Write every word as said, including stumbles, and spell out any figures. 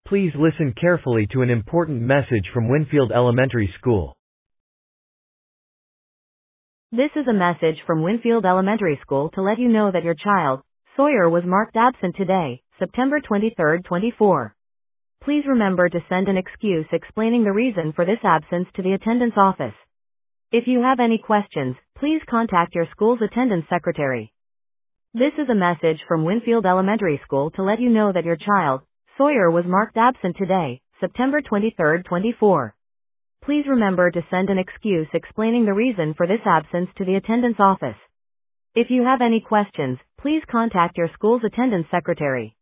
Please listen carefully to an important message from Winfield Elementary School. This is a message from Winfield Elementary School to let you know that your child, Sawyer, was marked absent today, September twenty-third, twenty-four. Please remember to send an excuse explaining the reason for this absence to the attendance office. If you have any questions, please contact your school's attendance secretary. This is a message from Winfield Elementary School to let you know that your child, Sawyer, was marked absent today, September twenty-third, twenty-four. Please remember to send an excuse explaining the reason for this absence to the attendance office. If you have any questions, please contact your school's attendance secretary.